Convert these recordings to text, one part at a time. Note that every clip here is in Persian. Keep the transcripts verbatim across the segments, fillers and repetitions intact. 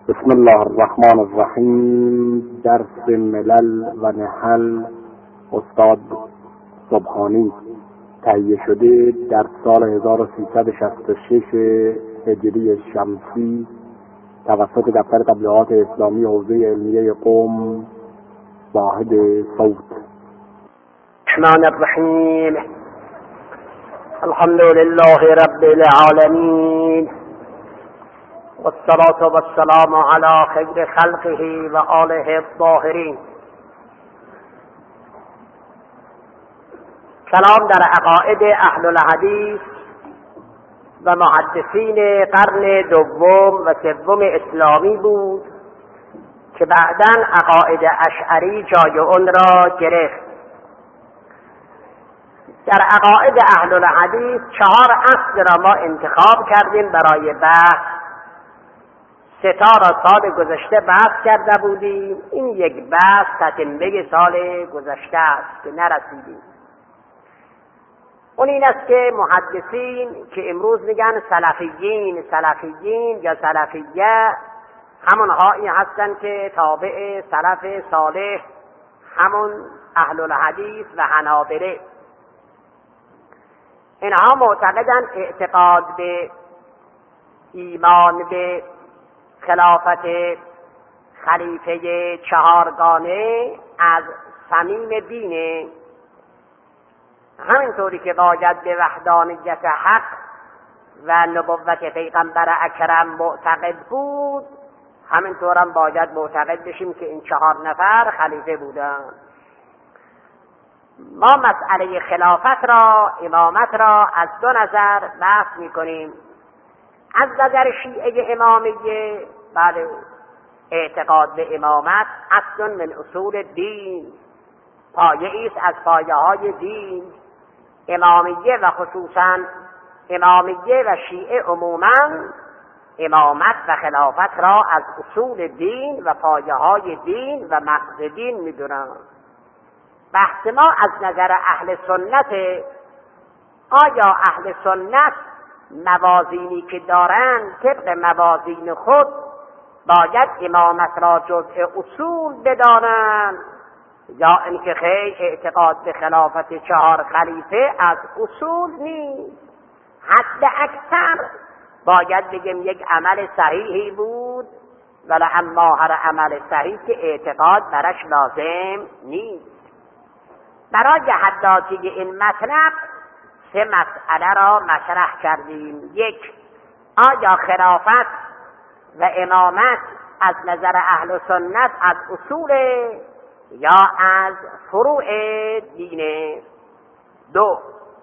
بسم الله الرحمن الرحیم. درس ملل و نحل استاد سبحانی تهیه شده در سال هزار و سیصد و شصت و شش هجری شمسی توسط دفتر تبلیغات اسلامی حوزه علمیه قم واحد صوت. الرحمن الرحیم. الحمد لله رب العالمین والصلاة والسلام على خیر خلقه و آله الطاهرین. کلام در عقاید اهل الحدیث و محدثین قرن دوم و سوم اسلامی بود که بعداً عقاید اشعری جای آن را گرفت. در عقاید اهل الحدیث چهار اصل را ما انتخاب کردیم برای بحث. سه تا را سال گذشته بحث کرده بودیم. این یک بحث تتمه سال گذشته است که نرسیدیم. اون این است که محدثین که امروز میگن سلفیین سلفیین یا سلفیه، همونهایی هستند که تابع سلف صالح، همون اهل الحدیث و حنابله. اینها معتقدند اعتقاد به ایمان به خلافت خلیفه چهارگانه از صمیم دینه، همینطوری که باید به وحدانیت حق و نبوت پیغمبر اکرم معتقد بود، همینطورم باید معتقد بشیم که این چهار نفر خلیفه بودند. ما مسئله خلافت را، امامت را از دو نظر بحث میکنیم. از نظر شیعه امامیه، بله، اعتقاد به امامت اصل من اصول دین، پایه ایست از پایه های دین. امامیه و خصوصا امامیه و شیعه عموما امامت و خلافت را از اصول دین و پایه های دین و مغز دین میدونند. بحث ما از نظر اهل سنت، آیا اهل سنت موازینی که دارند طبق موازین خود باید امامت را جزء اصول بدانند، یا اینکه خیر اعتقاد به خلافت چهار خلیفه از اصول نیست؟ حد اکثر باید بگیم یک عمل صحیحی بود، ولی اما هر عمل صحیح که اعتقاد برش لازم نیست. برای حداتی این مطلب سه مسئله را مطرح کردیم. یک، آیا خلافت و امامت از نظر اهل سنت از اصول یا از فروع دینه؟ دو،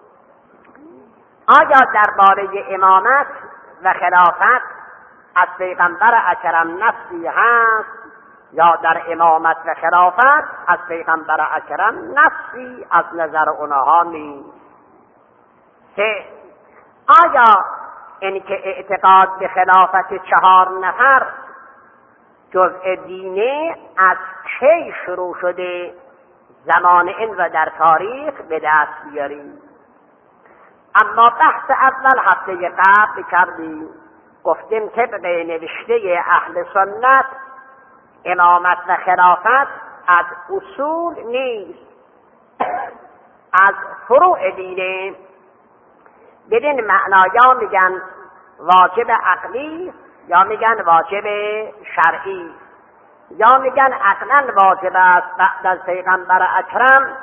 آیا درباره امامت و خلافت از پیغمبر اکرم نصی هست یا در امامت و خلافت از پیغمبر اکرم نصی از نظر اونها نیست؟ سه، آیا این که اعتقاد به خلافت چهار نفر جزء دینه از کی شروع شده، زمان این و در تاریخ به دست بیاریم؟ اما بحث اول هفته قبل کردیم، گفتیم طبق نوشته اهل سنت امامت و خلافت از اصول نیست، از فروع دینه. بدین معنا یا میگن واجب عقلی یا میگن واجب شرعی، یا میگن عقلا واجب است بعد از پیغمبر اکرم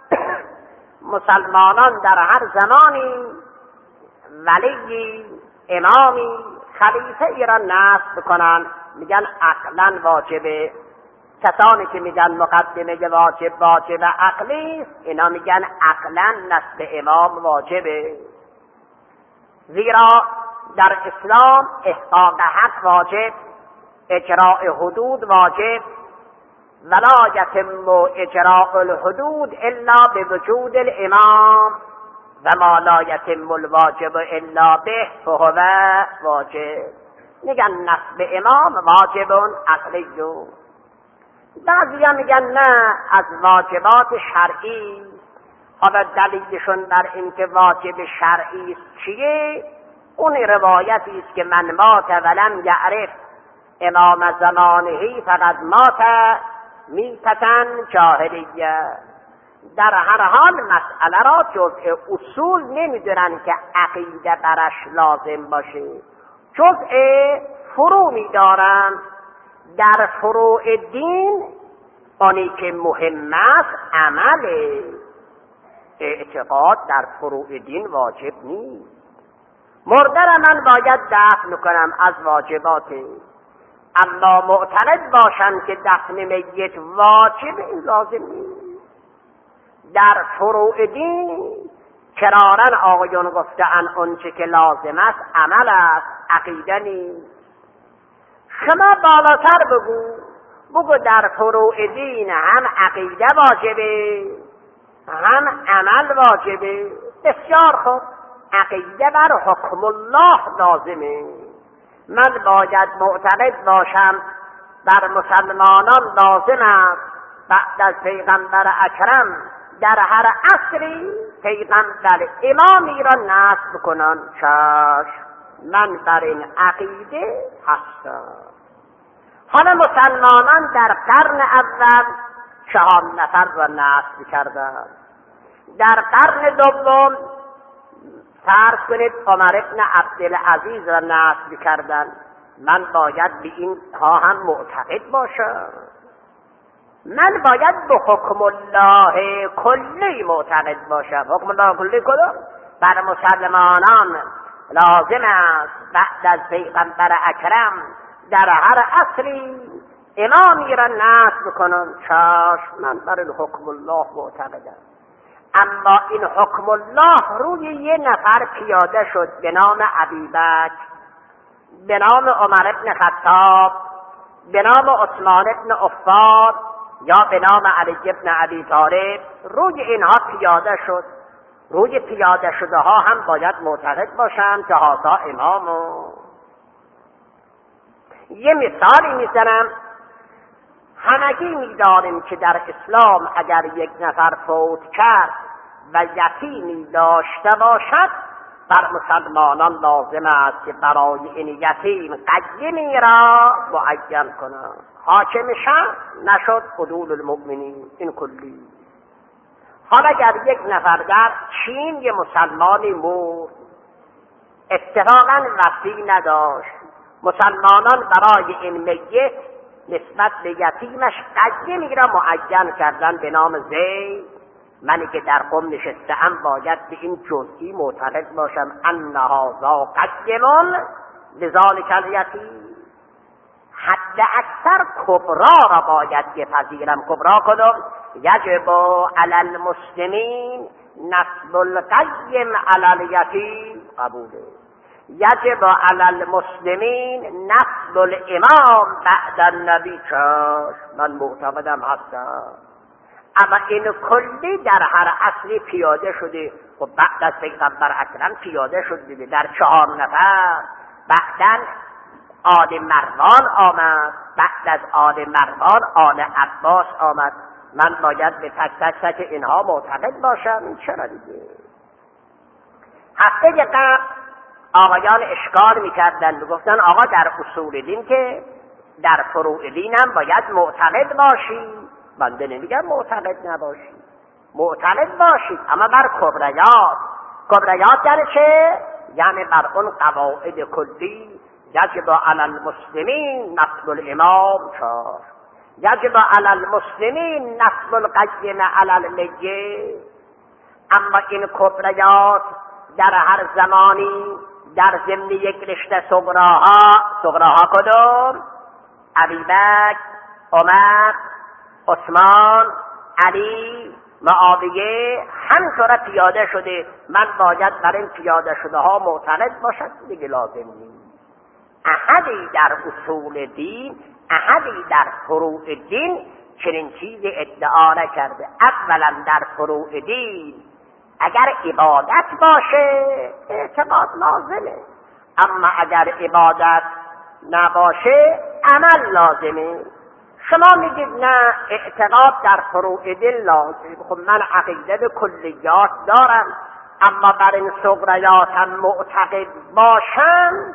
مسلمانان در هر زمانی ولی، امامی، خلیفه ای را نصب کنند، میگن عقلا واجبه. کسانی که میگن مقدمه واجب واجب عقلی، اینا میگن عقلا نصب امام واجبه. زیرا در اسلام احقاق حق واجب، اجراء حدود واجب، ولا یتم اجراء الحدود الا بوجود الامام و ما لا یتم الواجب الا به فهو واجب. میگن نصب امام واجب عقلی. بعضی ها میگن نه، از واجبات شرعی. حالا دلیلشون بر این که واجب شرعی چیه؟ اون روایتی است که من مات ولم یعرف امام زمانهی فقط مات میتتن جاهلیه. در هر حال مسئله را جزء اصول نمیدونن که عقیده برش لازم باشه، جزء فروع میدارن. در فروع دین آنی که مهم است عمل. اعتقاد در فروع دین واجب نیست. مرده را من باید دفن کنم از واجباته، اما معتقد باشم که دفن میت واجب، این لازم نیست. در فروع دین کرارن آقایون گفتن اونچه که لازم است عمل است، عقیده نیست. شما بالاتر بگو بگو در فروع دین هم عقیده واجبه هم عمل واجبه. بسیار خوب، عقیده بر حکم الله لازمه. من باید معتقد باشم بر مسلمانان لازم است بعد از پیغمبر اکرم در هر عصری پیغمبر امامی را نصب کنن. چشم، من بر این عقیده هستم. حالا مسلمانان در قرن اول چهار نفر را نصب کردند. در قرن دوم فرض کنید عمر ابن عبدالعزیز را نصب کردند. من باید به این ها هم معتقد باشم. من باید به حکم الله کلی معتقد باشم. حکم الله کلی کدوم؟ بر مسلمانان لازم است بعد از پیغمبر اکرم در هر عصری امامی را نصب کنم. چشم، من بر حکم الله معتقدم. اما این حکم الله روی یه نفر پیاده شد به نام ابوبکر، به نام عمر ابن خطاب، به نام عثمان ابن عفان یا به نام علی ابن ابی طالب. روی اینها پیاده شد. روی پیاده شده ها هم باید معتقد باشم که هذا امامو. یه مثالی میزنم. همگی میدانیم که در اسلام اگر یک نفر فوت کرد و یتیمی داشته باشد، بر مسلمانان لازم است که برای این یتیم قیمی را معین کنند. حاکم شهر نشد عدول المؤمنین، این کلی. حالا اگر یک نفر در چین یه مسلمانی مرد، اتفاقا وصی نداشت، مسلمانان برای این میت نسبت به یتیمش قیمی را معین کردن به نام زید. منی که در قم نشسته‌ام باید به این جزئی معتقد باشم ان هذا قیم لذلک الیتیم. حد اکثر کبرا را باید بپذیرم. کبرا کدوم؟ یجب علی المسلمین نصب القیم علی الیتیم. قبوله. یجب علی المسلمین نصب الامام بعد النبی. من معتقدم هستم. اما این کلی در هر عصری پیاده شده. خب بعد از پیغمبر اکرم پیاده شد دیگه در چهار نفر. بعدن آل مروان آمد، بعد از آل مروان آل عباس آمد. من باید به تک تک تک اینها معتقد باشم. این چرا دیگه؟ هفته قبل آقایان اشکال میکردن، میگفتن آقا در اصول دین که در فروع دین هم باید معتقد باشی. بنده نمیگم معتقد نباشی، معتقد باشید، اما بر کبریات. کبریات یعنی چه؟ یعنی بر اون قواعد کلی. یجب علی المسلمین نصب الامام. چهار یجب علی المسلمین نصب القیم علی المیت. اما این کبریات در هر زمانی در ضمن یک رشته صغراها. صغراها کدوم؟ ابوبکر، عمر، عثمان، علی، معاویه، همینطور پیاده شده. من باید بر این پیاده شده ها معتقد باشد دیگه، لازم نیست. احدی در اصول دین، احدی در فروع دین چنین چیز ادعا نکرده. اولا در فروع دین اگر عبادت باشه اعتقاد لازمه، اما اگر عبادت نباشه عمل لازمه. شما میگید نه اعتقاد در فروع دین لازم. خب من عقیده به کلیات دارم، اما بر این صغریات هم معتقد باشم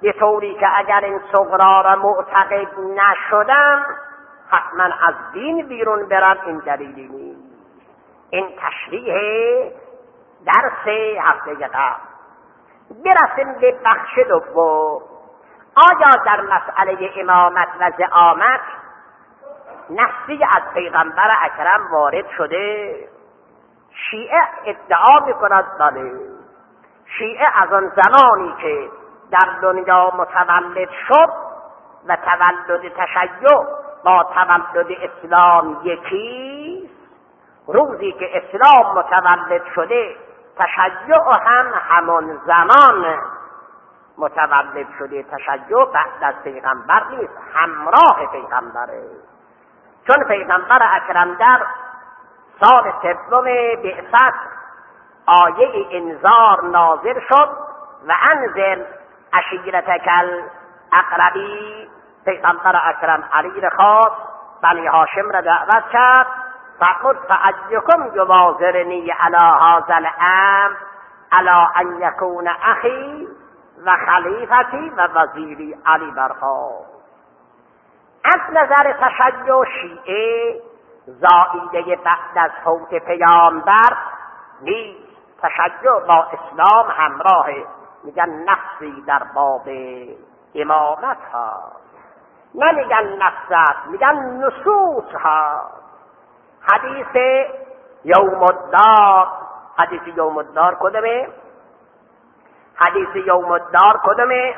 به طوری که اگر این صغرا را معتقد نشدم حتما از دین بیرون برم، این دلیلی نیست. این تشریح درس هفته قبل. برسیم به بخش دوم. آیا در مسئله امامت و زعامت نصی از پیغمبر اکرم وارد شده؟ شیعه ادعا میکند بله. شیعه از آن زمانی که در دنیا متولد شد و تولد تشیع با تولد اسلام یکیست، روزی که اسلام متولد شده تشیع هم همون زمان متولد شده. تشیع بعد از پیغمبر نیست، همراه پیغمبره. چون پیغمبر اکرم در سال سوم بعثت آیه انذار نازل شد و انذر عشیرتک الاقربین. پیغمبر اکرم علی را خواست، بنی هاشم را دعوت کرد، فقل فأیکم یبازرنی علی هذا الامر علی ان یکون اخی و خلیفتی و وزیری. علی برخاست. از نظر تشیع شیعه زائیده بعد از فوت پیامبر نیست. تشیع با اسلام همراه. میگن نفسی در باب امامت هست، نمیگن نفست، میگن نصوص هست. حدیث یوم الدار، حدیث یوم الدار کدومه؟ حدیث یوم الدار کدومه؟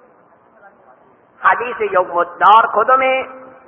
حدیث یوم الدار کدومه؟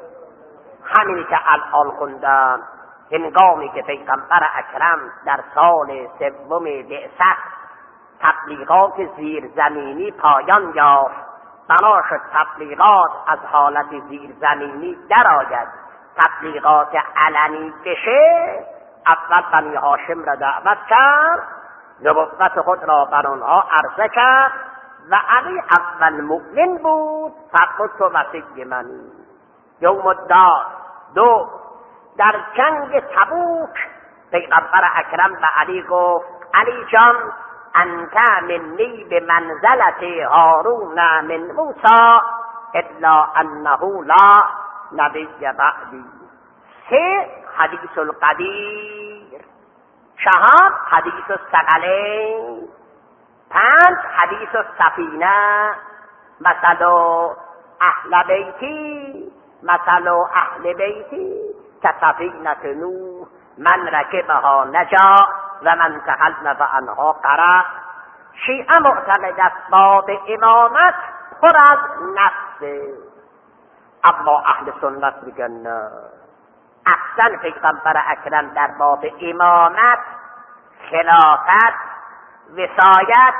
همینی که الان خوندم. هنگامی که پیغمبر اکرم در سال سوم بعثت تبلیغات زیرزمینی پایان یافت، بنا شد تبلیغات از حالت زیرزمینی درآید، تبلیغات علنی بشه. اول بنی هاشم را دعوت کرد، نبوت خود را بر آنها عرضه کرد و علی اول مؤمن بود. فرمود تو وصی منی. یوم الدار. دو، در جنگ تبوک پیغمبر اکرم به علی گفت علی جان انت منی به منزلت هارون من موسی الا انه لا نبی بعدی. سه، حدیث القدیر. چهار، حدیث الثقلین. پنج، حدیث السفینه. مثل اهل بیتی مثل اهل بیتی کسفینه نوح من رکبها نجا و من تخلف عنها غرق. شیعه معتقد است باب امامت پر از نفسه، اما اهل سنت میگن نه. اصلا پیغمبر اکرم در باب امامت، خلافت، وصایت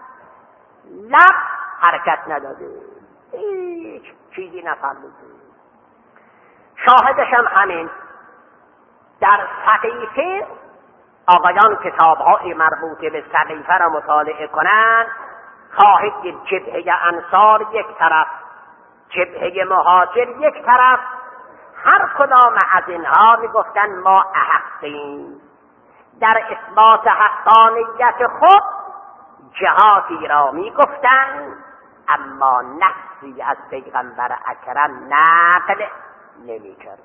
لب حرکت نداده، هیچ چیزی نفرموده. شاهدش هم همین در سقیفه، آقایان کتاب‌های مربوط به سقیفه را مطالعه کنند، خواهید دید جبهه انصار یک طرف، جبهه مهاجر یک طرف، هر کدام از اینها میگفتن ما احقیم در اثبات حقانیت خود. جهاتی را میگفتن اما نفسی از پیغمبر اکرم نقل نمیکردن.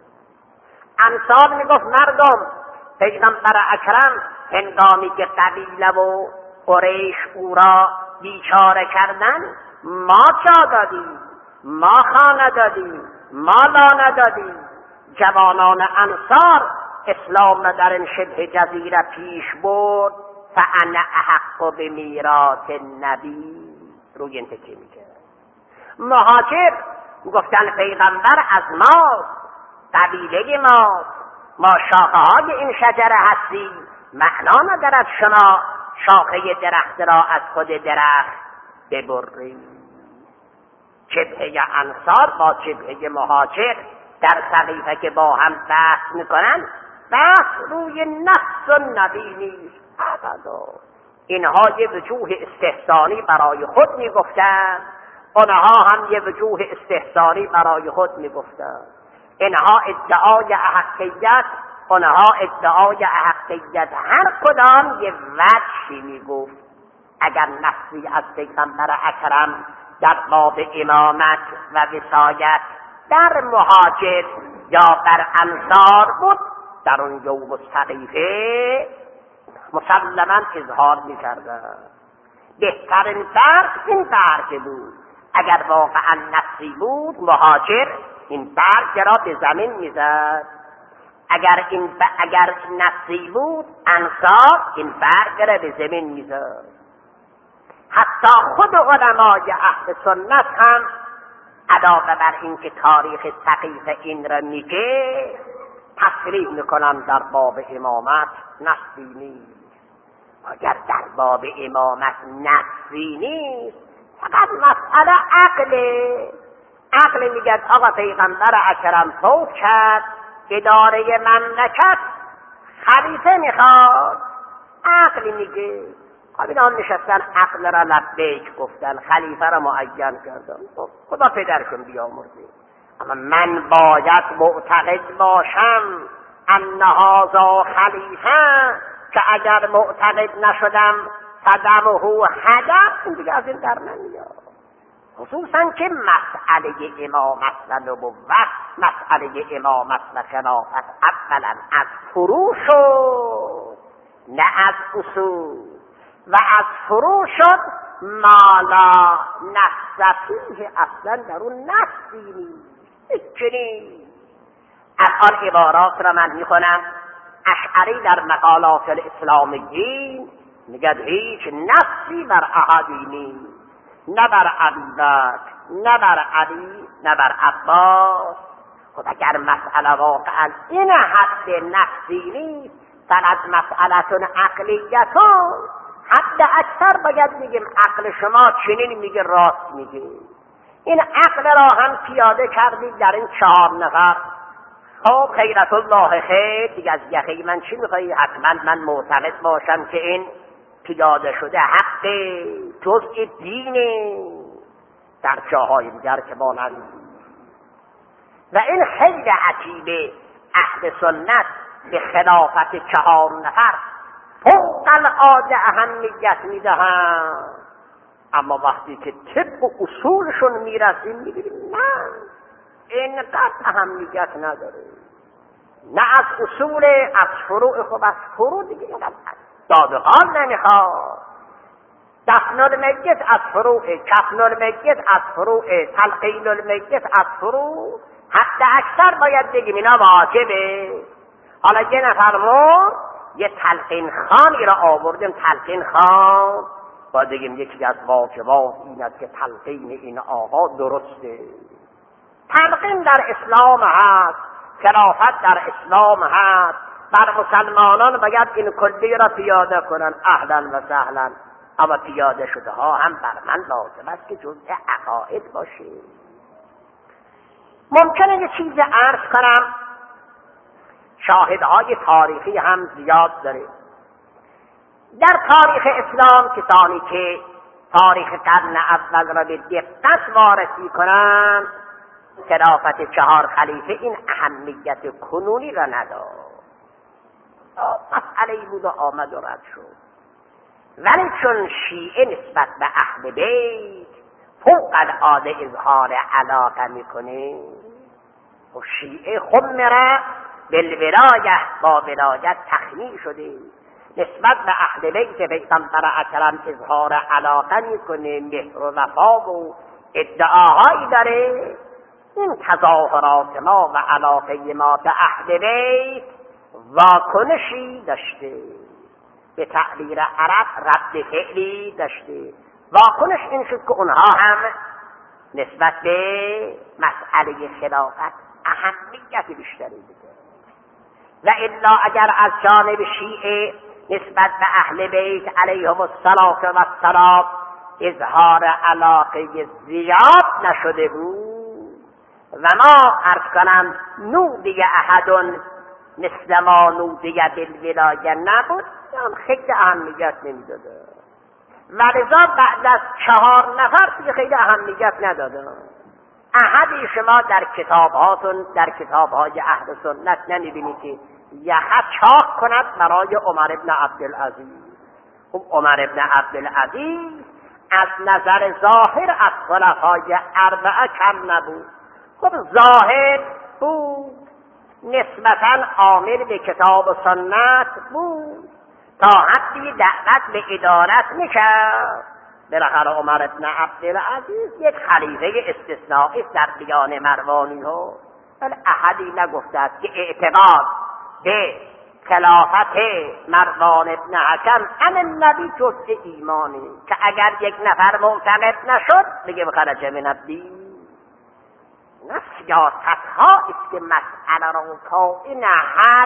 انصار میگفت مردم پیغمبر اکرم هنگامی که قبیله و قریش او را بیچاره کردن، ما جا دادیم، ما خانه دادیم، ما لا ندادیم. جوانان انصار اسلام را در این شبه جزیره پیش برد. فانا احق بمیراث النبی. روی این تکیه میکرد. مهاجر گفتن پیغمبر از ما، قبیله ما، ما شاخه های این شجره هستیم، معنا ندارد شما شاخه درخت را از خود درخت ببرید. جبهه انصار با جبهه مهاجر در سقیفه که با هم بحث میکنن، بحث روی نفس و نبی نیست. ابدا. اینها یه وجوه استحسانی برای خود میگفتن، اونها هم یه وجوه استحسانی برای خود میگفتن. اینها ادعای احقیت، اونها ادعای احقیت. هر کدام یه وجهی میگفت. اگر نفسی از پیغمبر اکرم در باب امامت و وصایت در مهاجر یا بر انصار بود، در اون یوم السقیفه مسلما اظهار می‌کردند. بهترین برگ این برگ بود. اگر واقعا نصی بود مهاجر این برگ را به زمین میزد، اگر این ب... اگر نصی بود انصار این برگ را به زمین میزد. حتی خود علمای اهل سنت هم علاوه بر اینکه تاریخ سقیفه این را میگه تصریح میکنن در باب امامت نصی نیست. اگر در باب امامت نصی نیست فقط مسئله عقله. عقل میگه آقا پیغمبر اکرم فوت کرد، اداره مملکت خلیفه میخواد. عقل میگه خب اینا نشستن عقل را لبیک گفتن، خلیفه را معین کردن. خدا پدرکن بیامرزه. اما من باید معتقد باشم ان هذا خلیفه، که اگر معتقد نشدم فدمه هدر، این دیگه از این در نمیاد. خصوصا که مسئله امامت و نبوت، مسئله امامت و خلافت اولا از فرو شد نه از اصول، و از فرو شد ما لا نص فیه، اصلا در اون نصی نیست. چنین الان عبارات را من میخونم. اشعری در مقالات الاسلامیین میگه هیچ نصی بر احدی نیست، نه بر ابوبکر نه بر علی نه بر عباس. خب اگر مسئله واقعا این حد نصی نیست، فقط مسئلتون عقلیتون، حد اکثر باید بگیم عقل شما چنین میگه، راست میگه. این عقل را هم پیاده کردید در این چهار نفر. خب خیرت الله خیر، دیگه از یخی من چی میخوایی؟ حتما من معتقد باشم که این پیاده شده حق جزء دینه در جاهای دیگر که ما ندیدیم. و این خیلی عجیبه. اهل سنت به خلافت چهار نفر فوق العاده اهمیت میدهند، اما وقتی که طب و اصولشون میرسیم میبینیم نه، اینقدر اهمیت نداره. نه از اصول، از فروع. خب از فروع دیگه اینقدر دادقان نمیخواد. دفن المیت از فروع، کفن المیت از فروع، تلقین المیت از فروع. حتی اکثر باید بگیم اینا واجبه. حالا یه نفر مرد، یه تلقین خانی را آوردیم، تلقین خان باید بگیم یکی از واجبات این است که تلقین این آقا درسته. تلقین در اسلام هست، خلافت در اسلام هست. بر مسلمانان باید این کلی را پیاده کنن. اهلا و سهلا. اما پیاده شده ها هم بر من لازم است که جزء عقاید باشه. ممکنه یه چیز عرض کنم، شاهدهای تاریخی هم زیاد داره. در تاریخ اسلام کسانی که تاریخ قرن اول را به دقت وارسی کنند، خلافت چهار خلیفه این اهمیت کنونی را نداشت. مسئله بود و آمد و رد شد. ولی چون شیعه نسبت به اهل بیت فوق العاده اظهار علاقه میکنه، و شیعه خمره بالولایه، با ولایت تخمیع شده، نسبت به اهل بیت پیغمبر اکرم اظهار علاقه میکنه، مهر و وفا و ادعاهایی داره. این تظاهرات ما و علاقه ما به اهل بیت واکنشی داشته، به تعبیر عرب رد فعلی داشته. واکنش این شد که اونها هم نسبت به مسئله خلافت اهمیت بیشتری بده. و الا اگر از جانب شیعه نسبت به اهل بیت علیهم الصلاة و السلام اظهار علاقه زیاد نشده بود، و ما عرض کنم نودی احدون مثل ما نودی بالولایه نبود، هم خیلی اهمیت نمیداده. و لذا بعد از چهار نفر دیگه خیلی اهمیت نداده. احدی شما در کتابهاتون، در کتابهای اهل سنت نمیبینید که یخت چاک کند برای عمر ابن عبدالعزیز. خب عمر ابن عبدالعزیز از نظر ظاهر از خلفای اربعه کم نبود. خب ظاهر بود، نسبتا عامل به کتاب و سنت بود، تا حدی دعوت به ادارت میکرد. بالاخره عمر ابن عبدالعزیز یک خلیفه استثنایی در دیان مروانی ها، ولی احدی نگفته است که اعتقاد به خلافت مروان ابن حکم عن النبی جزء ایمانی، که اگر یک نفر معتقد نشد بگه خرج من الدین. نه سیاست ها است که مسئله را کائن حد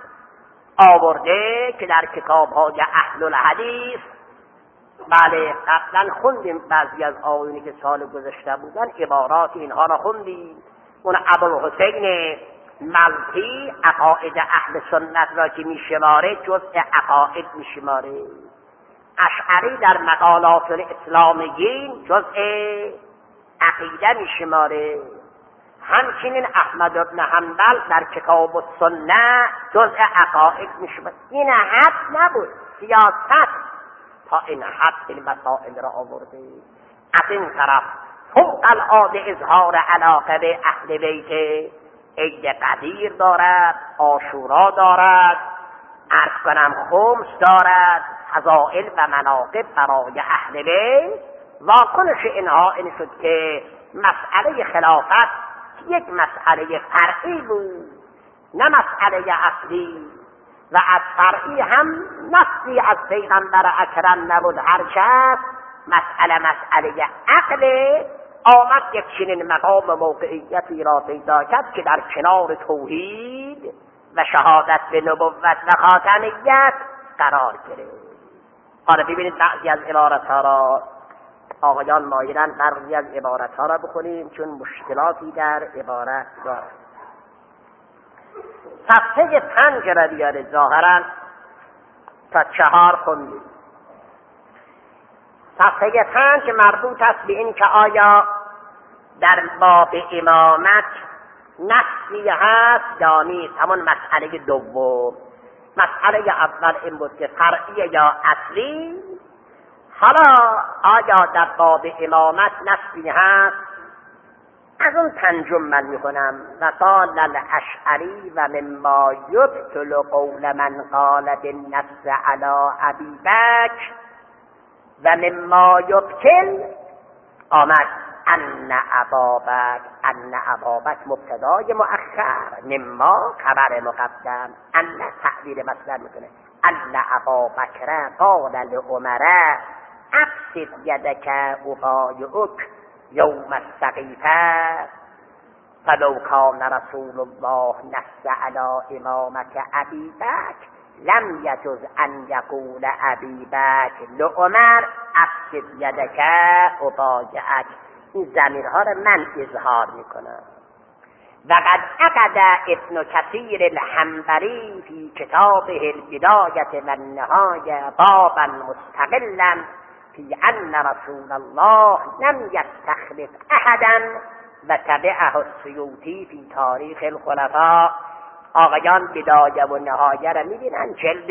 آورده که در کتاب های اهل الحدیث، بله قبلا خوندیم بعضی از آیونی که سال گذشته بودن عبارات اینها را خوندیم. اون ابوالحسین ملحی عقاید اهل سنت را که میشماره جزء عقاید میشماره، اشعری در مقالات الاسلامیین جزء عقیده میشماره، همچنین احمد بن حنبل در کتاب السنه جزء عقاید میشماره. این حد نبود، سیاست تا این حد این مسائل را آورده. از این طرف فوق العاده اظهار علاقه به اهل بیت، عید قدیر دارد، عاشورا دارد، عرض کنم خمس دارد، فضائل و مناقب برای اهل بیت. واکنش اینها این شد که مسئله خلافت یک مسئله فرعی بود، نه مسئله اصلی، و از فرعی هم نصی از پیغمبر اکرم نبود. هرچند مسئله مسئله عقل آمد یک چنین مقام موقعیتی را پیدا کرد که در کنار توحید و شهادت به نبوت و خاتمیت قرار گرفت. حالا ببینید بعضی از عبارتها را آقایان مایلن بعضی از عبارتها را بخونیم چون مشکلاتی در عبارت دارد. صفحه پنج را بیاره ظاهرا تا چهار خوندیم. صفحه پنج مربوط است به این که آیا در باب امامت نصی هست یا نیست. همون مسئله دوم. مسئله اول این بود که فرعی یا اصلی. حالا آیا در باب امامت نصی هست؟ از اون تنجم من میکنم. و قال الاشعری و مما یبطل قول من قال بالنص علی ابی بکر و مما یبطل آمد ان ابا بکر، ان ابا بکر مبتدای مؤخر، مما خبر مقدم، ان تعبیر مصدر میکنه. ان ابا بکر قال لعمر ابسط یدک ابایعک یوم السقیفه فلو کان رسول الله نص علی امامت ابی بکر لم یجوز ان یقول ابی بکر لعمر ابسط یدک ابایعک. این ضمیرها را من اظهار میکنم. و قد عقد ابن کثیر الحنبلی فی کتابه البدایة و النهایة بابا مستقلا فی ان رسول الله لم یستخلف احدا و تبعه السیوطی فی تاریخ الخلفاء. آقایان بدایه و نهایه را میبینن جلد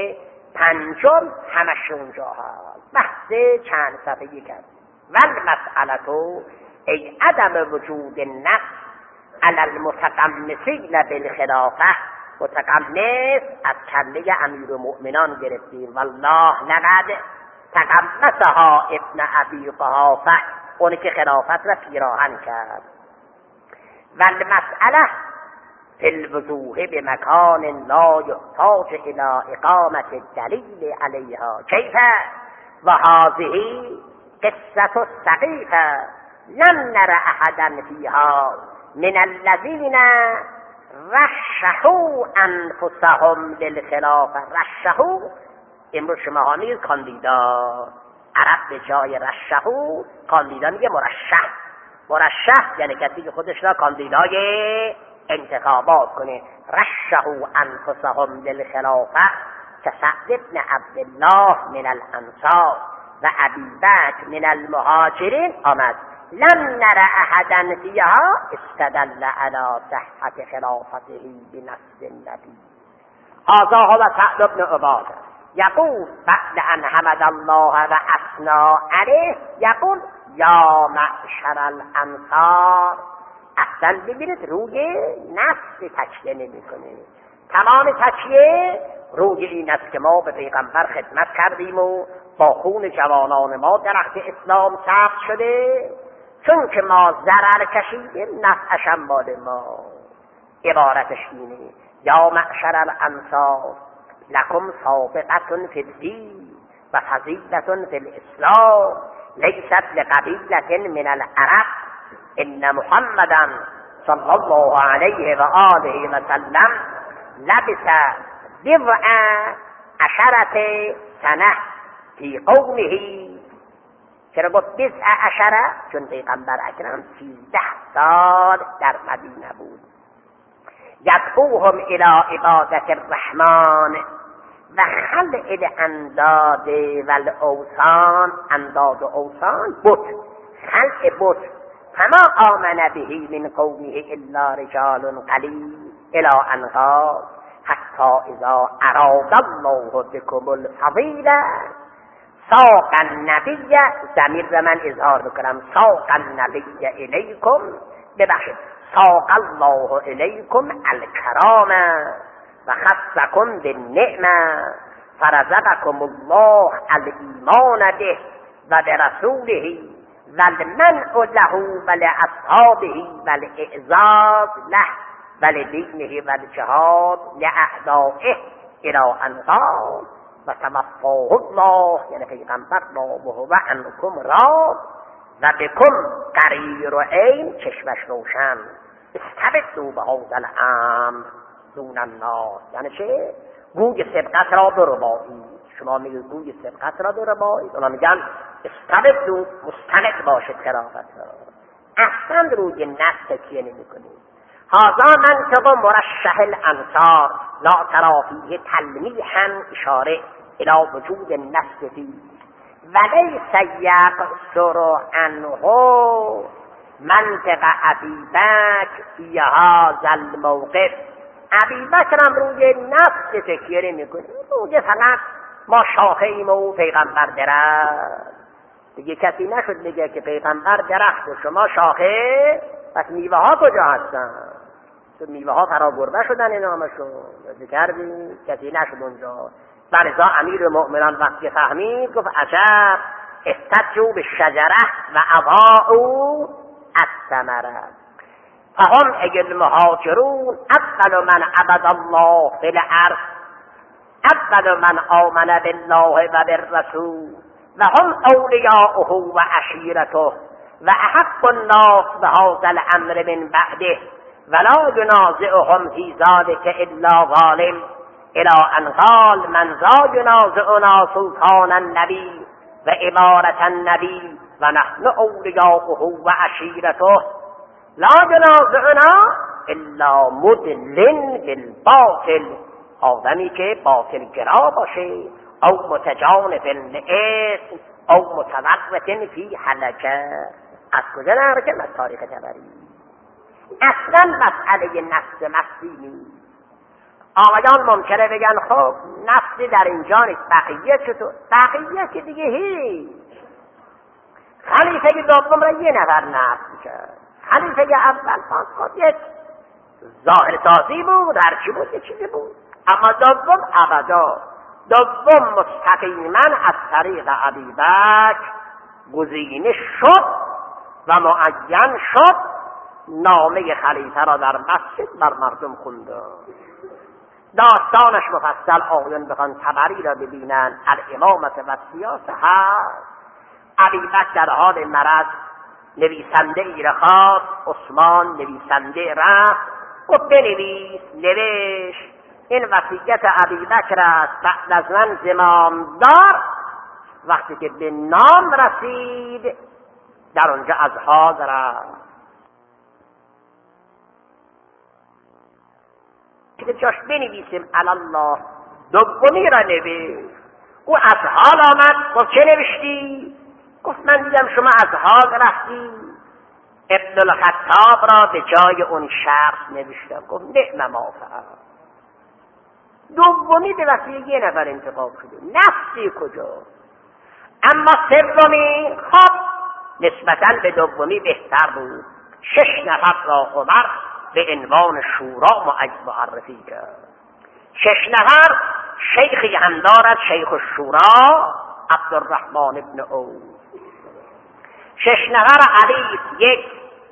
پنجم همش اونجا هست. بحث چند صفحه‌ای کرد. والمسئله ای عدم وجود النص علی المتقمصین بالخلافه. متقمص از کله امیرالمؤمنان گرفتیم. والله لقد تقمصها ابن ابی قحافه، اونی که خلافت را پیراهن کرد. والمسئله فی الوضوح بمکان لا یحتاج الى اقامت الدلیل علیها کیف و هذه قصة السقیفه لم نر احدا فیها من الذین رشحوا انفسهم للخلافه. رشحوا امروز شما ها میگید کاندیدا، عرب به جای رشحوا کاندیدا میگه مرشح. مرشح یعنی کسی که خودش را کاندیدای انتخابات کنه. رشحوا انفسهم للخلافه كسعد بن عبدالله من الانصار و ابی بکر من المهاجرین. آمد لم نر احدا فیها استدل علی صحت خلافته بنص النبی. هذا هو سعد بن عباده. یقول بعد ان حمد الله و اثنا علیه یقول یا معشر الانصار. اصلا ببینید روی نفس تکیه نمیکنه، تمام تکیه روی این است که ما به پیغمبر خدمت کردیم و با خون جوانان ما درخت اسلام سبز شده، چون که ما ضرر کشیدیم نفعش هم مال ما. عبارتش اینه یا معشر الانصار لکم سابقة فی الدین و فضیلة فی الاسلام لیست لقبیلة من العرب ان محمدا صلی الله علیه و آله و سلم لبس بضع عشرة سنه فی قومه. چرا گفت بضع عشره؟ چون پیغمبر اکرم سیزده سال در مدینه بود. یدعوهم الی عبادت الرحمن و خلع الانداد و الاوثان. انداد و اوثان بت، خلع بت. فما آمن به من قومه الا رجال قلیل الی ان قال حتی اذا اراد الله بكم الفضیله ساق النبی. ضمیر به من اظهار بکنم، ساق النبی الیکم، ببخشید ساق الله الیکم الکرام و خصکم بالنعمه فرزقکم الله الایمان به و برسوله و المنع له و لاصحابه و الاعزاز له و لدینه و الجهاد لاعدائه الی ان قال و توفاه الله، یعنی پیغمبر را وهو عنکم راض و بکم قریر و عین، چشمش روشن. استبدوا بهذا الامر دون الناس. یعنی چه؟ گوی سبقت را بربایید. شما میگید گوی سبقت را بربایید، اونا میگن استبدوا، مستند باشید خلافت را. اصلا روی نفس تکیه نمی کنید. هذا منطق مرشح الانصار لا ترى فیه تلمیحا اشاره الى وجود النفس فيه ولیس یقصر عنه منطق ابی بکر فی هذا الموقف. ابی بکر هم روی نفس تکیه نمیکنه، روی فقط ما شاخه ایم و پیغمبر درخت. دیگه کسی نشد میگه که پیغمبر درخت و شما شاخه، پس میوه ها کجا هستن؟ تو میوه ها فراگربه شدن این نامشون کردی، کسی نشد اونجا. برزا امیر المؤمنان وقتی فهمید گفت عجب استجوا بالشجره و اضاعوا الثمره. فهم ای المهاجرون اول من عبد الله فی الارض، اول من آمن بالله و بالرسول و هم اولیاؤه و عشیرته و احق الناس بهذا الامر من بعده ولا ينازعهم في ذلك الا ظالم الى ان قال من ذا ينازعنا سلطان النبي و امارة النبي و نحن اولیاؤه و عشیرته لا ينازعنا الا مدل بالباطل. آدمی که باطل گرا باشه او متجانف الاسم او متورط فی حلقه. از کجا نرکم؟ از تاریخ تبری. اصلا مسئله نفس مفسی نیست. آقایان ممکنه بگن خب نفسی در اینجا نیست، بقیه چطور؟ بقیه که دیگه هیچ. خلیفه دوم را یه نفر نفس کرد، خلیفه اول خود یک ظاهر سازی بود، هرچی بود یه چیزی بود، اما دوم ابدا. دوم مستقیما از طریق ابی بکر گزینه شد و معین شد، نامه خلیفه را در مسجد بر مردم خوند. داستانش مفصل آقایان بخوان تبری را ببینن، الامامت و سیاسه هست. ابی بکر در حال مرض نویسنده ای را خواست، عثمان نویسنده رفت و بنویس. نوشت این وصیت ابی بکر است، بعد از من زمامدار. وقتی که به نام رسید در اونجا از حال رفت. که جاش بنویسیم الله. دومی را نوشت، او از حال آمد. گفت چه نوشتی؟ گفت من دیدم شما از حال رفتی. ابن الخطاب را به جای اون شخص نوشتم. گفت نعم ما فعل. دومی به وسیله یه نفر انتخاب شده، نفسی کجا؟ اما سومی خب نسبتاً به دومی بهتر بود. شش نفر را عمر به عنوان شورا معرفی کرد. شش نفر شیخی هم دارد، شیخ الشورا عبدالرحمن ابن عوف. شش نفر علی یک،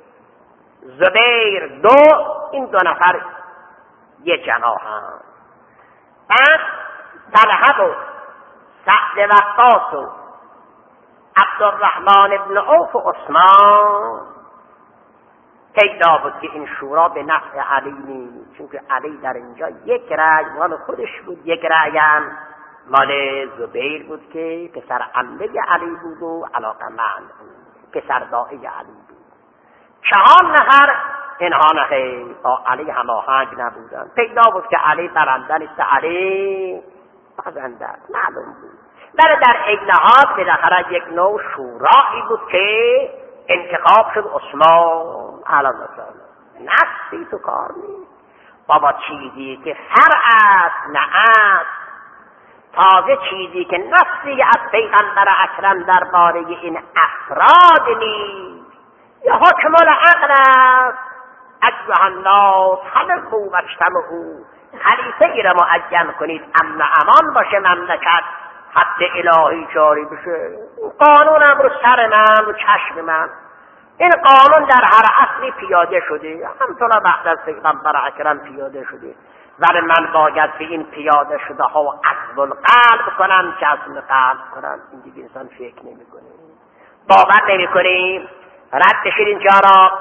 زبیر دو، این دو نفر یک جناح هم. بعد طلحه و سعد وقاص و عبدالرحمن ابن عوف و عثمان. پیدا بود که این شورا به نفع علی نیست، چون که علی در اینجا یک رأی مال خودش بود، یک رأی هم مال زبیر بود که پسر عمه علی بود و علاقمند پسر داعی علی بود. چهار نفر اینها نه با علی هماهنگ نبودن. پیدا بود که علی برنده نیست، علی بازنده معلوم بود. در در اجنهاد بالاخره یک نوع شورایی بود که انتخاب شد عثمان علیه السلام. نفسی تو کار نیست بابا، چیزی که فرع است نه است، تازه چیزی که نفسی از پیغمبر اکرم درباره این افراد نیست یا حکم العقل است. ایها الناس خلقوا واجتمعوا، خلیفه ای را معین کنید امن امان باشه مملکت، حد الهی جاری بشه. قانون هم رو سر من رو چشم من، این قانون در هر اصلی پیاده شده، همطور بعد از پیغمبر اکرم پیاده شده، ولی من باید به این پیاده شده ها عزم القلب کنم، جزم قلب کنم. این دیگه انسان فکر نمی کنه، باور نمی کنیم. رد بشید اینجا را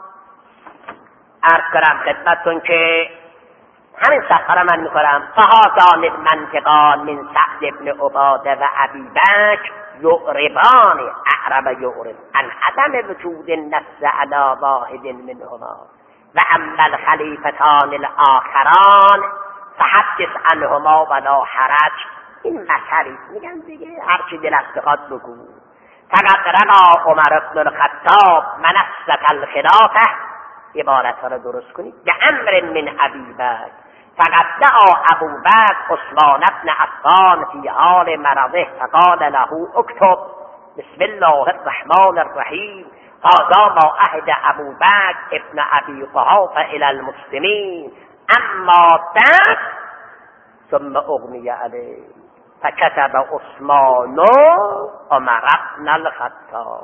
عرض کنم خدمتتون که همین سفر من میکنم. فهاتان المنطقان من سعد ابن عباده و ابی بکر یعربان اعرب یعرب عن عدم وجود النص علی واحد منهما و اما الخلیفتان الاخران فحدث عنهما ولا حرج. این مسئله میگن دیگه هرچی دلت بخواد بگو. فقط رقا عمر بن الخطاب منصة الخلافه، عبارت ها را درست کنید، به امر من ابی بکر فقد دعا ابو بکر عثمان بن عفان فی حال مرضه فقال له اکتب بسم الله الرحمن الرحیم هذا ما عهد ابو بکر ابن ابی قحافه الی المسلمین اما بعد ثم اغمی علیه فكتب عثمان عمر بن الخطاب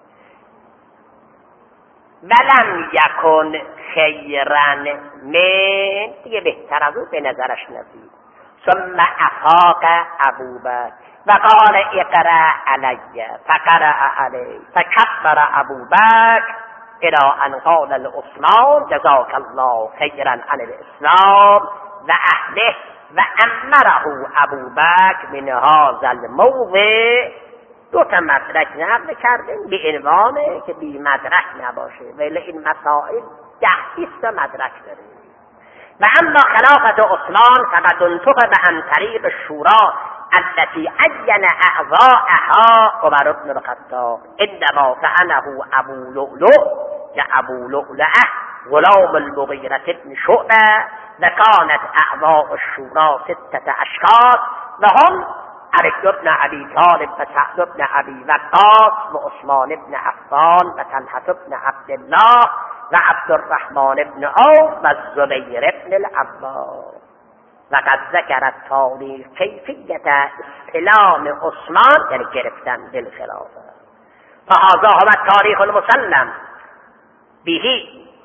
ولم یکن خیرا من، دیگه بهتر از او به نظرش نزید. ثم افاق ابو بکر و قال اقرأ علی فقرأ علی فکبر ابو بکر الى ان قال لعثمان جزاک الله خیرا عن الاسلام و اهله و امره ابو بکر من هذا الموضع. دو تا مدرک نقل کردیم به عنوانه که بی مدرک نباشه، ولی این مسائل ده بیست تا مدرک داره. و اما خلافت عثمان فقط انتخب عن طریق الشورا التي عین اعضاءها عمر بن الخطاب انما فعله ابو لؤلؤ که ابو لؤلؤه غلام المغیرة بن شعبه و كانت اعضاء الشورا ستة اشخاص و هم علی بن ابی طالب و سعد بن ابی وقاص و عثمان بن عفان و طلحة بن عبدالله و عبدالرحمن بن عوف و الزبیر بن العوام. و قد ذکر التاریخ کیفیت استلام عثمان، یعنی گرفتن بالخلافه. فهذا هو التاریخ المسلم به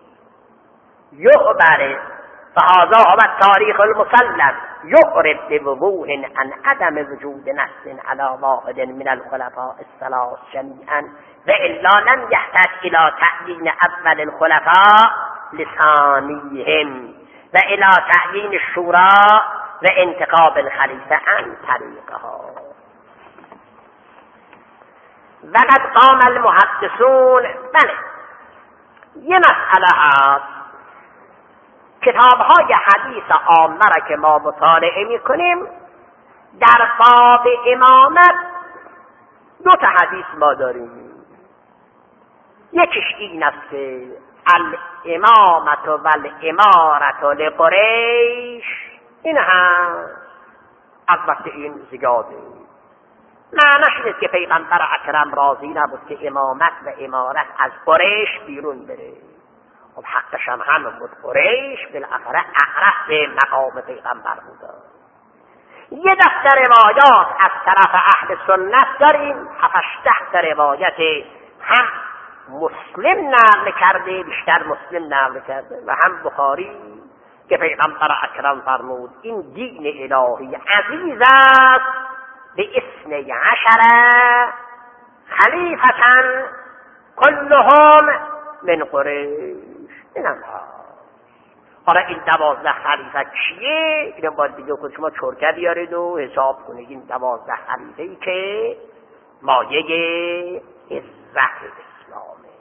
یعبر فهذا هو التاریخ المسلم يعرب بوضوح عن عدم وجود نص على واحد من الخلفاء الثلاث جميعا والا لم يحتاج الى تعيين اول الخلفاء لثانيهم والى تعيين الشورى وانتخاب الخليفه عن طريقها. وقد قام المحدثون، بله یه مسئله هست، کتاب‌های حدیث عامه را که ما مطالعه می‌کنیم در باب امامت دو تا حدیث ما داریم. یکیش این است که الامامت و الامارت لقریش این هم البته این زیاده. معنیش اینه که پیغمبر اکرم راضی نبود که امامت و امارت از قریش بیرون بره. خب حقش هم همون بود، قریش بالاخره اقرب به مقام پیغمبر بود. یه دفتر روایات از طرف اهل سنت داریم، هفتش روایت هم مسلم نقل کرده، بیشتر مسلم نقل کرده و هم بخاری، که پیغمبر اکرم فرمود این دین الهی عزیز است به اثنی عشر خلیفة كلهم من قریش. اینم ها. حالا این دوازده خلیفه کیه؟ اینو باید دیگه خود شما چرکه بیارید و حساب کنید. این دوازده خلیفه ای که مایه عزت اسلامه.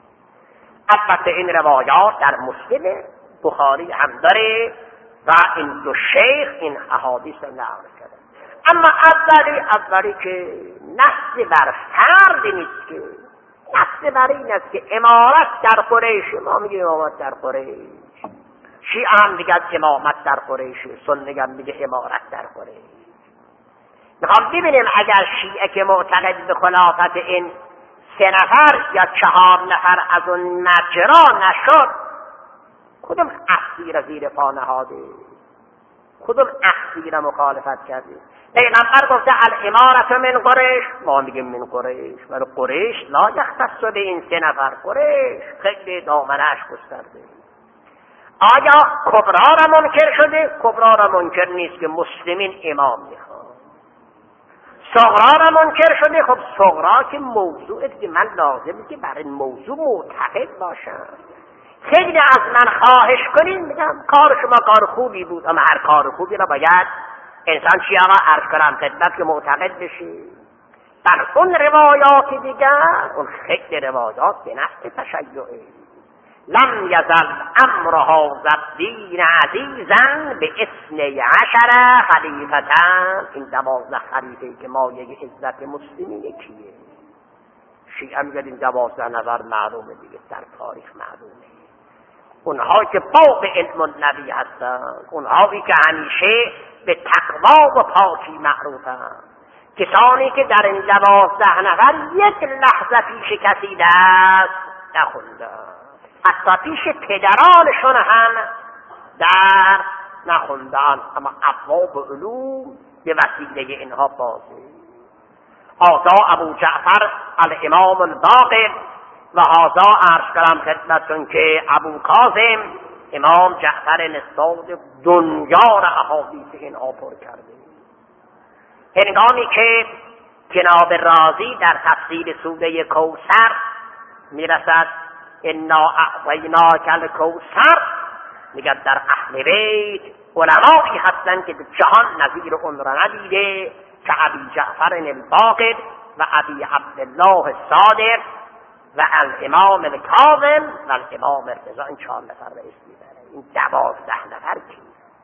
البته این روایات در مسلم، بخاری هم داره و این دو شیخ این احادیث رو نقل کرده. اما اولی اولی که نص بر فرد نیست، که نص بر این است که امارت در قریش. ما میگیم امامت در قریش، شیعه هم میگن امامت در قریش، سنی هم میگه امارت در قریش. میخوام ببینیم اگر شیعه که معتقد به خلافت این سه نفر یا چهار نفر از اون مجرا نشد، کدوم اصلی را زیر پا نهاده؟ کدوم اصلی را مخالفت کرده؟ پیغمبر گفته الامارت من قریش، ما میگیم من قریش، ولی قریش لا یختص به این سه نفر. قریش خیلی دامنش گسترده. آیا کبرا را منکر شده؟ کبرا را منکر نیست که مسلمین امام میخواد. صغرا را منکر شده؟ خب صغرا که موضوعه که من لازمه که برای این موضوع معتقد باشم. خیلی از من خواهش کنین، میگم کار شما کار خوبی بود، اما هر کار خوبی را باید انسان چی آقا عرض کنم خدمت که معتقد بشی. در اون روایات دیگر، اون خیلی روایات به نفع تشیعه، لم یزل امر هذا الدین عزیزا به اثنی عشر خلیفتن. این دوازده خلیفه که مایه عزت مسلمین کیه؟ شیعه میگن این دوازده نفر معلومه دیگه، در تاریخ معلومه. اونها که فوق علم النبی هستن، اونهایی که همیشه به تقوا و پاکی معروفن، کسانی که در این دوازده نفر یک لحظه پیش کسی دست نخوندن، حتی پیش پدرانشون هم در نخوندن، اما ابواب علوم به وسیله اینها بازه. هذا ابو جعفر الامام الباقر و هذا عرض کنم خدمتتون که ابو کاظم امام جعفر نصاب دنیا را احادیث اینها پر کرده. هنگامی که جناب رازی در تفسیر سوره کوثر میرسد انا اعطیناک الکوثر، میگن در اهل بیت علمایی هستند که جهان نظیر اون را ندیده که ابی جعفر الباقر و ابی عبدالله الصادق و الامام الکاظم و الامام رضا. این چهار نفر رئیس میبره. این دوازده نفر کی؟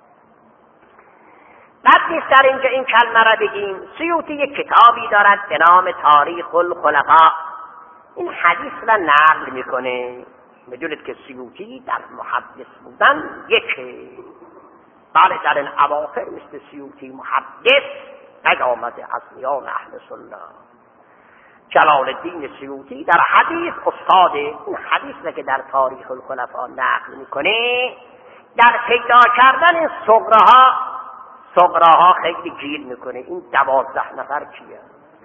بعد نیست در اینجا این کلمه را بگیم. سیوطی یک کتابی دارد به نام تاریخ الخلفاء، این حدیث را نقل میکنه. میدونید که سیوطی در محدث بودن یکه، بله در این اواخر مثل سیوطی محدث نیامده از میان اهل سنت. جلال الدین سیوطی در حدیث استاد. این حدیث را که در تاریخ الخلفاء نقل میکنه، در پیدا کردن این صغراها صغراها خیلی گیر میکنه. این دوازده نفر کیه؟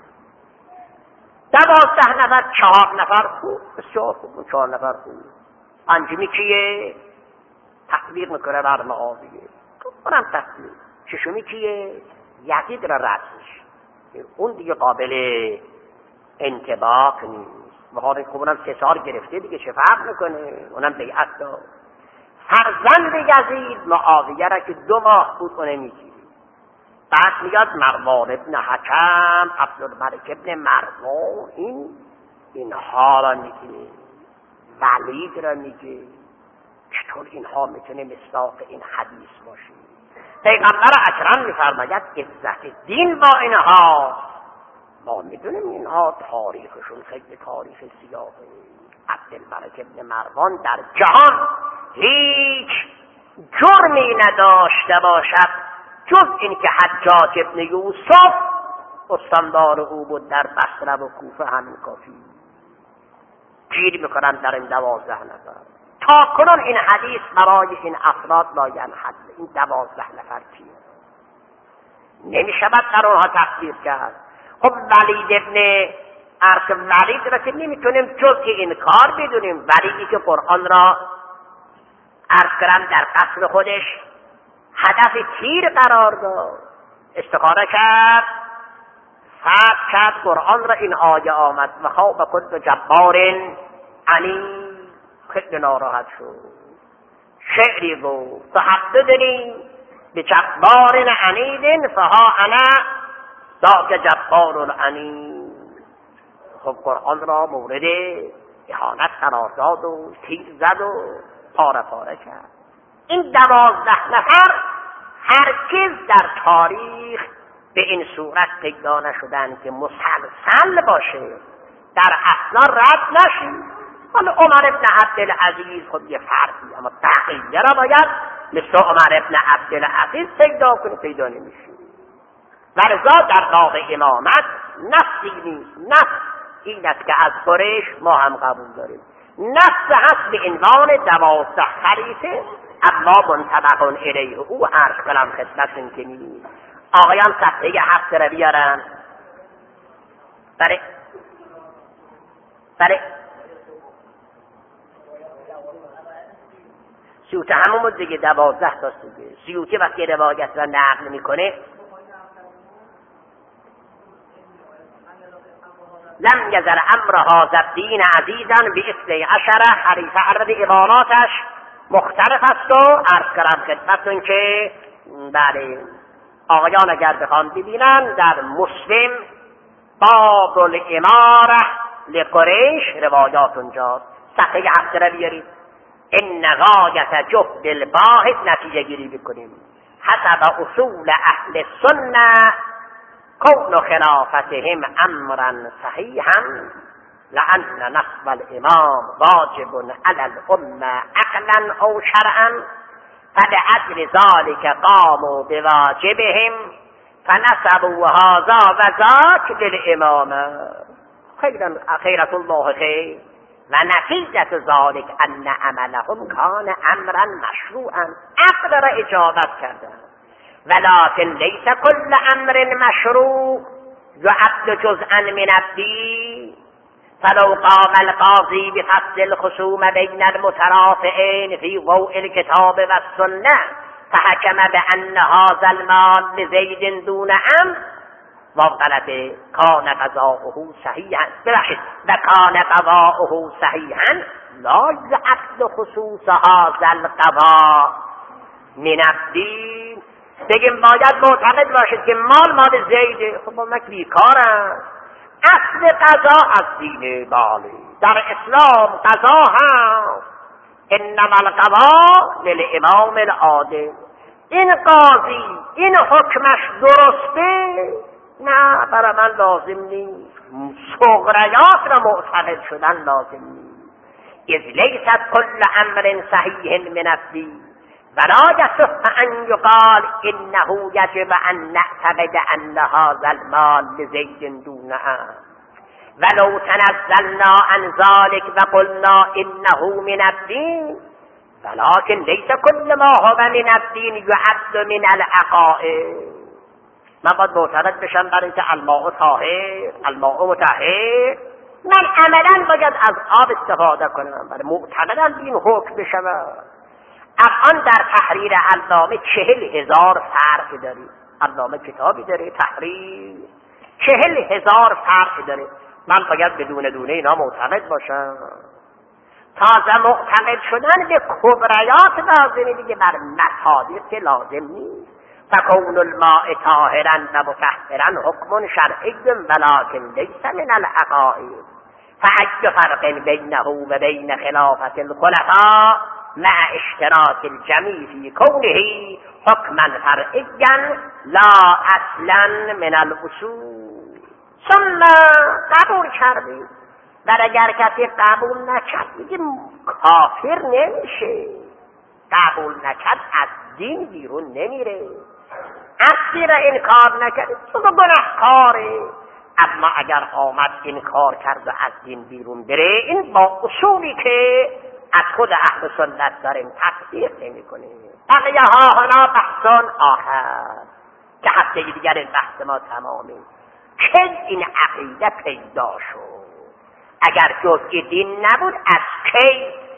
دوازده نفر، چهار نفر خوب، بسیار خوب، چهار نفر خوب. پنجمی کیه؟ تقدیر میکنه بر معاویه، اونم تقدیر. ششمی کیه؟ یزید را رأسش، اون دیگه قابل انطباق نیست. بخاطر که اونم سه سال گرفته دیگه، چه فرق میکنه؟ اونم بیعت داد. فرزند یزید معاویه را که دو ماه بود اونه میگیری. بعد میاد مروان ابن حکم، عبدالملک ابن مروان، این اینها را میگه، ولید را میگه. چطور اینها میتونه مصداق این حدیث باشه؟ پیغمبر اکرم میفرماید عزت دین با اینها. ما میدونیم اینها تاریخشون خیلی تاریخ سیاهه. عبدالملک ابن مروان در جهان هیچ جرم امامی نداشته باشد جز اینکه حجاج ابن یوسف استاندار او بود در بصره و کوفه همین کافی. گیر میکنن در این دوازده نفر. تا کنون این حدیث برای این افراد لاینحل. این دوازده نفر کیه؟ نمیشود در اونها تقدیر کرد. خب ولید ابن ارک ولید را که نمیتونیم جز این کار بدونیم. ولیدی که قرآن را عرض کردم در قصر خودش هدف تیر قرار داد، استخاره کرد، فرض کرد قرآن را، این آیه آمد و خواب کل جبار عنید، خیلی ناراحت شد، شعری گفت تحددنی به جبار عنید فها انا ذاک جبار عنید. خب قرآن را مورد اهانت قرار داد و تیر زد و پاره پاره کرد. این دوازده نفر هرگز در تاریخ به این صورت پیدا نشدن که مسلسل باشه، در اصلا رد نشید. حالا عمر ابن عبدالعزیز خب یه فردی، اما بقیه را باید مثل عمر ابن عبدالعزیز پیدا کنه، پیدا نمیشه. ولذا در باب امامت نفسی نیست. نفس این است که از قریش ما هم قبول داریم. نفس هست به عنوان دوازده خلیفه، اما منطبق الیه او عرض کنم خدمتتون که نیست. آقایان صفحه هفت را بیارن. بله بله سیوطه همون بود دیگه، دوازده تا دیگه. سیوطه وقتی روایت را نقل میکنه لم یزل امر هذا الدین عزیزا به اثنی عشر حریف. عدد عباراتش مختلف است و عرض کردم خدمتتون که بله آقایان اگر بخوان ببینن در مسلم باب الاماره لقریش روایات اونجاست. صفحه هفته را بیارید. ان غایت جهد الباحث نتیجه گیری بکنیم حسب اصول اهل السنه کون خلافتهم امرا صحیحا لان نصب الامام واجب علی الامه عقلا او شرعا فلأجل ذلك قاموا بواجبهم فنسبوا هذا و ذاک للامامه. خیرت الله خیر و نتیجت ذلك ان عملهم کان امرا مشروعا. عقل را اجابت کردن، ولكن ليس كل امر مشروع يعد جزءا من الدين. فلو قام القاضي بفصل الخصوم بين المترافعين في ضوء الكتاب والسنة فحكم بأن هذا المال لزيد دون أمر وغلط كان قضاؤه صحيحا وكان قضاؤه صحيحا لا يعد خصوص هذا القضاء من الدين. بگیم باید معتقد باشید که مال مال زیده. خب ما بیکارم. اصل قضا از دین بالی در اسلام قضا هست. انما القضا للامام العادل. این قاضی این حکمش درسته؟ نه، برای من لازم نیست. صغریات را معتقد شدن لازم نیست. اذ لیست کل امر صحیح من الدین ولا يصح ان يقال انه يجب ان نعتقد ان هذا المال لزيد دونه ولو تنزلنا عن ذلك وقلنا انه من الدين ولكن ليس كل ما هو من الدين يعد من العقائد. من باید معتقد بشم برای اینکه الماء طاهر الماء مطهر، من عملا باید از آب استفاده کنم برای معتقدم این حکم بشم. الان در تحریر علامه چهل هزار فرق داریم. علامه کتابی داره تحریر، چهل هزار فرق داره. من باید بدون دونه اینا معتقد باشم. تازه معتقد شدن به کبریات لازمه دیگه، بر مصادیق که لازم نیست. فکون الماء طاهرا و مطهرا حکم شرعی ولکن لیس من العقائد. فأي فرق بینه و بین خلافت الخلفاء مع اشتراك الجميع في كونه حكما فرعيا لا اصلا من الاصول. ثم قبول کردی و اگر کسی قبول نکرد دیگه کافر نمیشه. قبول نکرد از دین بیرون نمیره. اصیر انکار نکرد تو گناهکاره، اما اگر آمد انکار کرد و از دین بیرون بره، این با اصولی که از خود اهل سنت داریم تطبیق نمی کنیم. بقیه ها هنا بحثان آخر که هفته دیگر این بحث ما تمامه. که این عقیده پیدا شد؟ اگر جزء دین نبود از کی